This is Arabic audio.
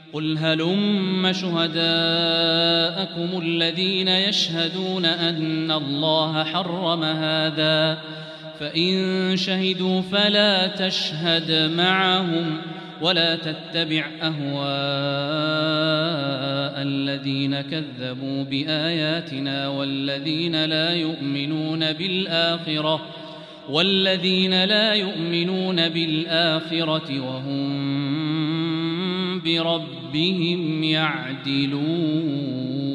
قل هلم شهداءكم الذين يشهدون أن الله حرم هذا فإن شهدوا فلا تشهد معهم ولا تتبع أهواء الذين كذبوا بآياتنا والذين لا يؤمنون بالآخرة وهم بربهم يعدلون.